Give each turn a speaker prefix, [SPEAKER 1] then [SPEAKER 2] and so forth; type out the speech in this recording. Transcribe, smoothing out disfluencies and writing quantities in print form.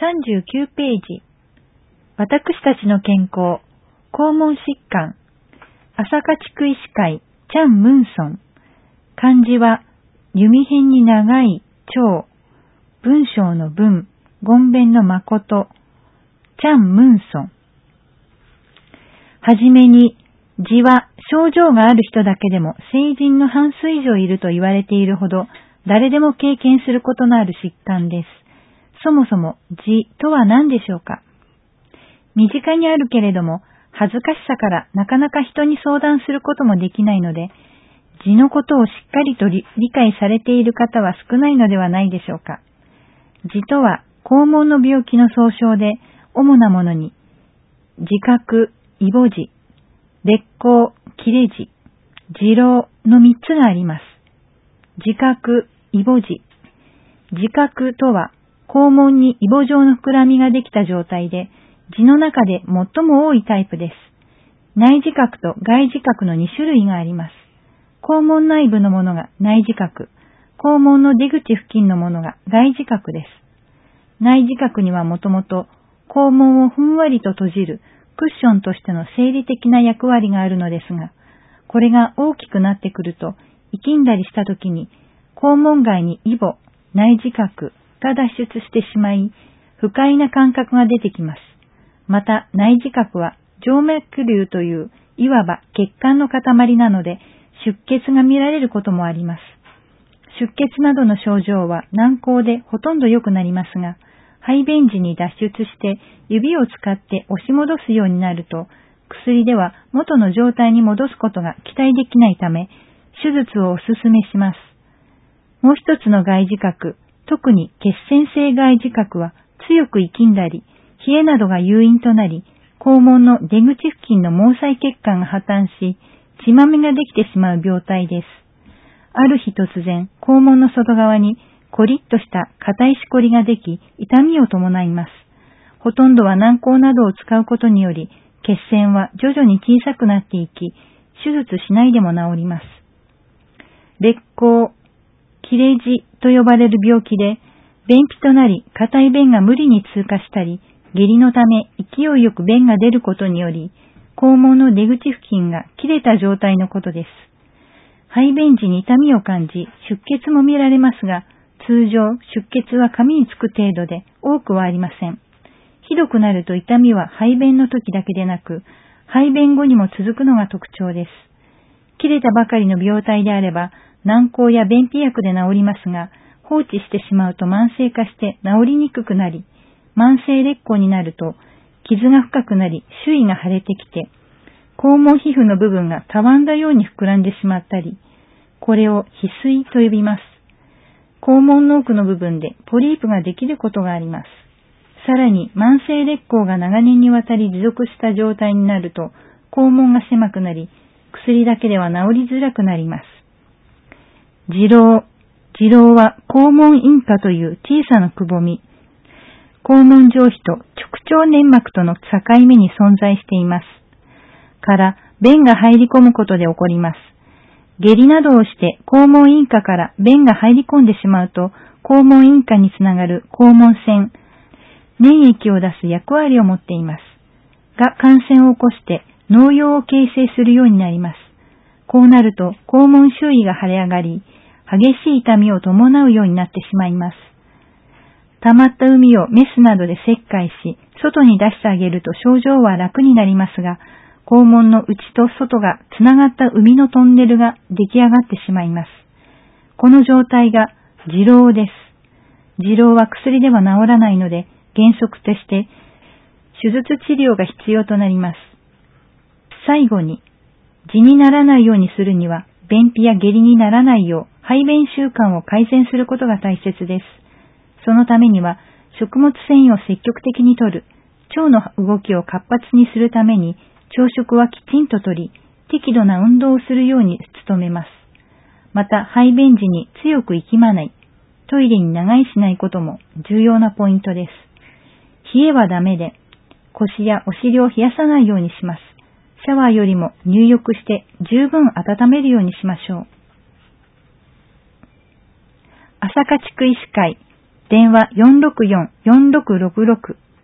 [SPEAKER 1] 39ページ。私たちの健康、肛門疾患、朝霞地区医師会、チャン・ムンソン。漢字は、弓辺に長い、長、文章の文、言弁の誠、チャン・ムンソン。はじめに、痔は症状がある人だけでも成人の半数以上いると言われているほど、誰でも経験することのある疾患です。そもそも痔とは何でしょうか。身近にあるけれども、恥ずかしさからなかなか人に相談することもできないので、痔のことをしっかりと理解されている方は少ないのではないでしょうか。痔とは肛門の病気の総称で、主なものに、痔核、イボ痔、裂孔、切れ痔、痔瘻の3つがあります。痔核、イボ痔。痔核とは、肛門にイボ状の膨らみができた状態で、痔の中で最も多いタイプです。内痔核と外痔核の2種類があります。肛門内部のものが内痔核、肛門の出口付近のものが外痔核です。内痔核にはもともと肛門をふんわりと閉じるクッションとしての生理的な役割があるのですが、これが大きくなってくると、いきんだりしたときに、肛門外にイボ、内痔核が脱出してしまい、不快な感覚が出てきます。また内痔核は静脈瘤といういわば血管の塊なので出血が見られることもあります。出血などの症状は軟膏でほとんど良くなりますが、排便時に脱出して指を使って押し戻すようになると、薬では元の状態に戻すことが期待できないため、手術をお勧めします。もう一つの外痔核、特に血栓性外痔核は強くいきんだり、冷えなどが誘因となり、肛門の出口付近の毛細血管が破綻し、血まめができてしまう病態です。ある日突然、肛門の外側にコリッとした硬いしこりができ、痛みを伴います。ほとんどは軟膏などを使うことにより、血栓は徐々に小さくなっていき、手術しないでも治ります。裂孔、切れ痔と呼ばれる病気で、便秘となり、硬い便が無理に通過したり、下痢のため勢いよく便が出ることにより、肛門の出口付近が切れた状態のことです。排便時に痛みを感じ、出血も見られますが、通常出血は髪につく程度で多くはありません。ひどくなると痛みは排便の時だけでなく、排便後にも続くのが特徴です。切れたばかりの病態であれば、軟膏や便秘薬で治りますが、放置してしまうと慢性化して治りにくくなり、慢性裂孔になると傷が深くなり周囲が腫れてきて、肛門皮膚の部分がたわんだように膨らんでしまったり、これを翡翠と呼びます。肛門の奥の部分でポリープができることがあります。さらに慢性裂孔が長年にわたり持続した状態になると、肛門が狭くなり、薬だけでは治りづらくなります。痔瘻。痔瘻は肛門陰顆という小さなくぼみ、肛門上皮と直腸粘膜との境目に存在しています。から便が入り込むことで起こります。下痢などをして肛門陰顆から便が入り込んでしまうと、肛門陰顆につながる肛門腺、粘液を出す役割を持っています。が感染を起こして膿瘍を形成するようになります。こうなると肛門周囲が腫れ上がり、激しい痛みを伴うようになってしまいます。溜まった膿をメスなどで切開し、外に出してあげると症状は楽になりますが、肛門の内と外がつながった膿のトンネルが出来上がってしまいます。この状態が痔瘻です。痔瘻は薬では治らないので、原則として手術治療が必要となります。最後に、痔にならないようにするには、便秘や下痢にならないよう排便習慣を改善することが大切です。そのためには、食物繊維を積極的に摂る、腸の動きを活発にするために、朝食はきちんととり、適度な運動をするように努めます。また、排便時に強く息まない、トイレに長居しないことも重要なポイントです。冷えはダメで、腰やお尻を冷やさないようにします。シャワーよりも入浴して十分温めるようにしましょう。朝霞地区医師会、 電話464-4666